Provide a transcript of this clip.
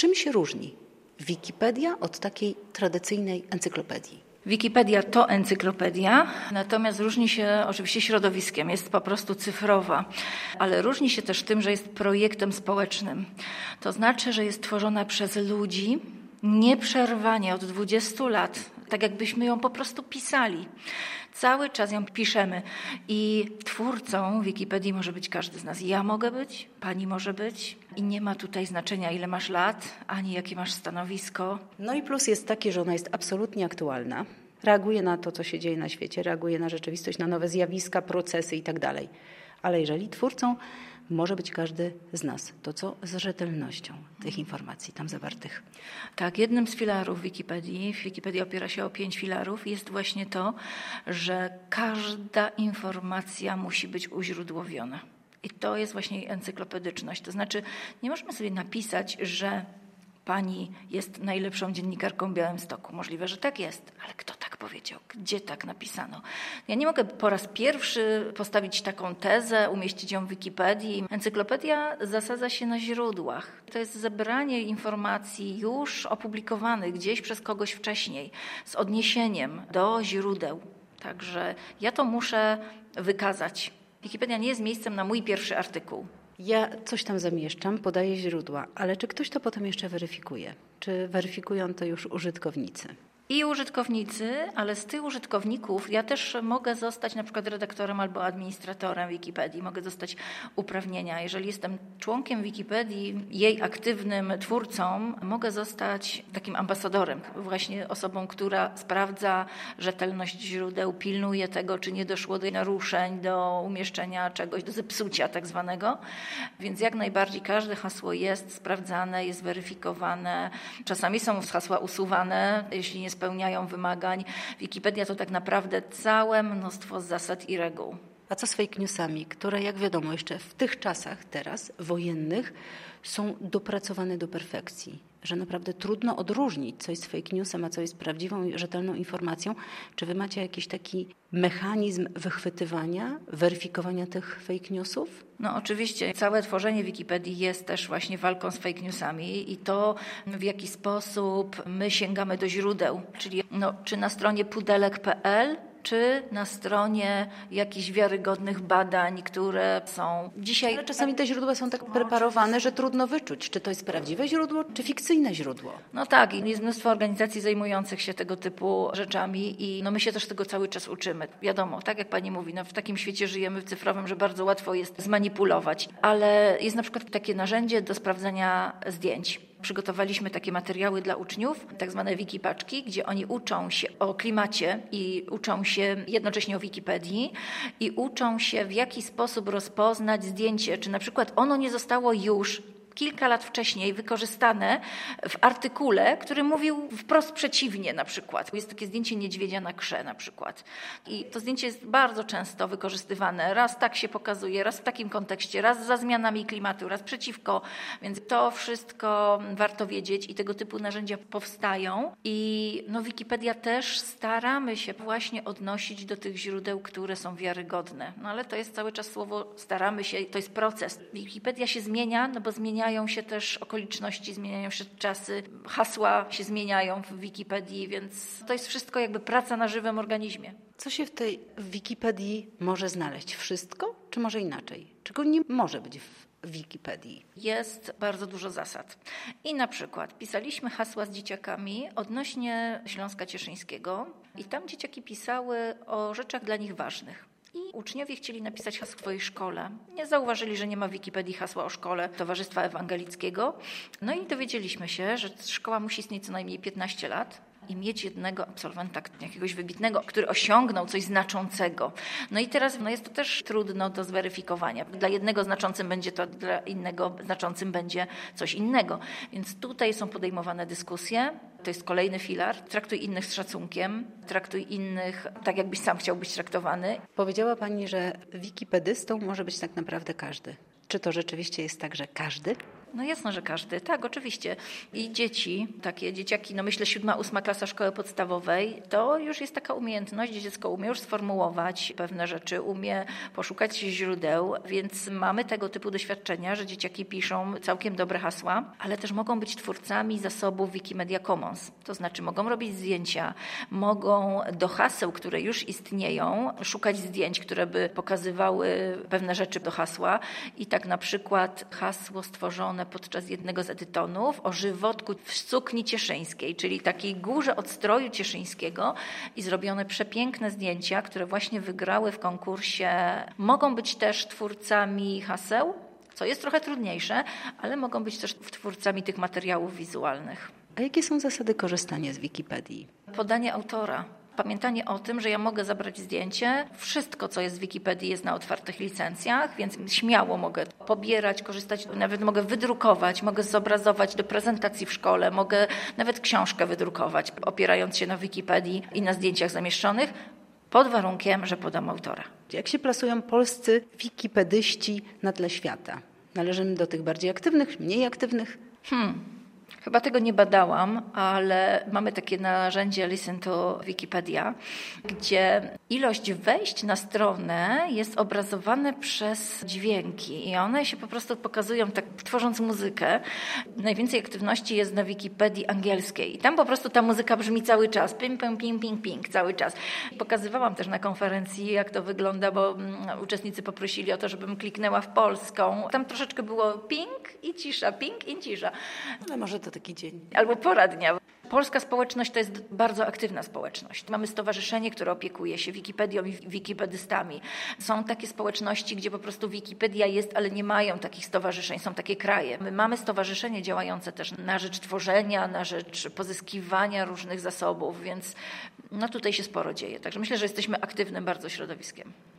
Czym się różni Wikipedia od takiej tradycyjnej encyklopedii? Wikipedia to encyklopedia, natomiast różni się oczywiście środowiskiem, jest po prostu cyfrowa, ale różni się też tym, że jest projektem społecznym. To znaczy, że jest tworzona przez ludzi nieprzerwanie od 20 lat, tak jakbyśmy ją po prostu pisali. Cały czas ją piszemy i twórcą Wikipedii może być każdy z nas. Ja mogę być, pani może być i nie ma tutaj znaczenia, ile masz lat, ani jakie masz stanowisko. No i plus jest taki, że ona jest absolutnie aktualna. Reaguje na to, co się dzieje na świecie, reaguje na rzeczywistość, na nowe zjawiska, procesy i tak dalej. Ale jeżeli twórcą może być każdy z nas, to co z rzetelnością tych informacji tam zawartych? Tak, jednym z filarów Wikipedii, Wikipedia opiera się o 5 filarów, jest właśnie to, że każda informacja musi być uźródłowiona. I to jest właśnie jej encyklopedyczność. To znaczy nie możemy sobie napisać, że pani jest najlepszą dziennikarką w Białymstoku. Możliwe, że tak jest, ale kto tak powiedział? Gdzie tak napisano? Ja nie mogę po raz pierwszy postawić taką tezę, umieścić ją w Wikipedii. Encyklopedia zasadza się na źródłach. To jest zebranie informacji już opublikowanych gdzieś przez kogoś wcześniej, z odniesieniem do źródeł. Także ja to muszę wykazać. Wikipedia nie jest miejscem na mój pierwszy artykuł. Ja coś tam zamieszczam, podaję źródła, ale czy ktoś to potem jeszcze weryfikuje? Czy weryfikują to już użytkownicy? I użytkownicy, ale z tych użytkowników ja też mogę zostać na przykład redaktorem albo administratorem Wikipedii, mogę dostać uprawnienia. Jeżeli jestem członkiem Wikipedii, jej aktywnym twórcą, mogę zostać takim ambasadorem, właśnie osobą, która sprawdza rzetelność źródeł, pilnuje tego, czy nie doszło do naruszeń, do umieszczenia czegoś, do zepsucia tak zwanego. Więc jak najbardziej każde hasło jest sprawdzane, jest weryfikowane. Czasami są hasła usuwane, jeśli nie spełniają wymagań. Wikipedia to tak naprawdę całe mnóstwo zasad i reguł. A co z fake newsami, które jak wiadomo jeszcze w tych czasach teraz wojennych są dopracowane do perfekcji, że naprawdę trudno odróżnić, co jest fake newsem, a co jest prawdziwą i rzetelną informacją. Czy wy macie jakiś taki mechanizm wychwytywania, weryfikowania tych fake newsów? No oczywiście całe tworzenie Wikipedii jest też właśnie walką z fake newsami i to w jaki sposób my sięgamy do źródeł, czyli czy na stronie pudelek.pl, czy na stronie jakichś wiarygodnych badań, które są dzisiaj... Ale czasami te źródła są tak preparowane, że trudno wyczuć, czy to jest prawdziwe źródło, czy fikcyjne źródło. No tak, i jest mnóstwo organizacji zajmujących się tego typu rzeczami i my się też tego cały czas uczymy. Wiadomo, tak jak pani mówi, w takim świecie żyjemy w cyfrowym, że bardzo łatwo jest zmanipulować, ale jest na przykład takie narzędzie do sprawdzania zdjęć. Przygotowaliśmy takie materiały dla uczniów, tak zwane wikipaczki, gdzie oni uczą się o klimacie i uczą się jednocześnie o Wikipedii i uczą się, w jaki sposób rozpoznać zdjęcie, czy na przykład ono nie zostało już kilka lat wcześniej wykorzystane w artykule, który mówił wprost przeciwnie na przykład. Jest takie zdjęcie niedźwiedzia na krze na przykład. I to zdjęcie jest bardzo często wykorzystywane. Raz tak się pokazuje, raz w takim kontekście, raz za zmianami klimatu, raz przeciwko. Więc to wszystko warto wiedzieć i tego typu narzędzia powstają. I Wikipedia też staramy się właśnie odnosić do tych źródeł, które są wiarygodne. Ale to jest cały czas słowo staramy się, to jest proces. Wikipedia się zmienia, bo zmieniają się też okoliczności, zmieniają się czasy, hasła się zmieniają w Wikipedii, więc to jest wszystko jakby praca na żywym organizmie. Co się w tej Wikipedii może znaleźć? Wszystko, czy może inaczej? Czego nie może być w Wikipedii? Jest bardzo dużo zasad. I na przykład pisaliśmy hasła z dzieciakami odnośnie Śląska Cieszyńskiego i tam dzieciaki pisały o rzeczach dla nich ważnych. I uczniowie chcieli napisać hasło w swojej szkole. Nie zauważyli, że nie ma w Wikipedii hasła o szkole Towarzystwa Ewangelickiego. No i dowiedzieliśmy się, że szkoła musi istnieć co najmniej 15 lat i mieć jednego absolwenta, jakiegoś wybitnego, który osiągnął coś znaczącego. No i teraz jest to też trudno do zweryfikowania. Dla jednego znaczącym będzie to, dla innego znaczącym będzie coś innego. Więc tutaj są podejmowane dyskusje. To jest kolejny filar. Traktuj innych z szacunkiem, traktuj innych tak, jakbyś sam chciał być traktowany. Powiedziała pani, że wikipedystą może być tak naprawdę każdy. Czy to rzeczywiście jest tak, że każdy? No jasno, że każdy. Tak, oczywiście. I dzieci, takie dzieciaki, no myślę 7., 8. klasa szkoły podstawowej, to już jest taka umiejętność, gdzie dziecko umie już sformułować pewne rzeczy, umie poszukać źródeł, więc mamy tego typu doświadczenia, że dzieciaki piszą całkiem dobre hasła, ale też mogą być twórcami zasobów Wikimedia Commons. To znaczy mogą robić zdjęcia, mogą do haseł, które już istnieją, szukać zdjęć, które by pokazywały pewne rzeczy do hasła i tak na przykład hasło stworzone podczas jednego z edytonów o żywotku w sukni cieszyńskiej, czyli takiej górze od stroju cieszyńskiego i zrobione przepiękne zdjęcia, które właśnie wygrały w konkursie. Mogą być też twórcami haseł, co jest trochę trudniejsze, ale mogą być też twórcami tych materiałów wizualnych. A jakie są zasady korzystania z Wikipedii? Podanie autora. Pamiętanie o tym, że ja mogę zabrać zdjęcie. Wszystko, co jest w Wikipedii, jest na otwartych licencjach, więc śmiało mogę pobierać, korzystać, nawet mogę wydrukować, mogę zobrazować do prezentacji w szkole, mogę nawet książkę wydrukować, opierając się na Wikipedii i na zdjęciach zamieszczonych, pod warunkiem, że podam autora. Jak się plasują polscy wikipedyści na tle świata? Należymy do tych bardziej aktywnych, mniej aktywnych? Chyba tego nie badałam, ale mamy takie narzędzie Listen to Wikipedia, gdzie ilość wejść na stronę jest obrazowane przez dźwięki i one się po prostu pokazują tak tworząc muzykę. Najwięcej aktywności jest na Wikipedii angielskiej i tam po prostu ta muzyka brzmi cały czas, ping, ping, ping, ping, ping, cały czas. Pokazywałam też na konferencji, jak to wygląda, bo uczestnicy poprosili o to, żebym kliknęła w polską. Tam troszeczkę było ping i cisza. Ale może to taki dzień. Albo pora dnia. Polska społeczność to jest bardzo aktywna społeczność. Mamy stowarzyszenie, które opiekuje się Wikipedią i wikipedystami. Są takie społeczności, gdzie po prostu Wikipedia jest, ale nie mają takich stowarzyszeń. Są takie kraje. My mamy stowarzyszenie działające też na rzecz tworzenia, na rzecz pozyskiwania różnych zasobów, więc no tutaj się sporo dzieje. Także myślę, że jesteśmy aktywnym bardzo środowiskiem.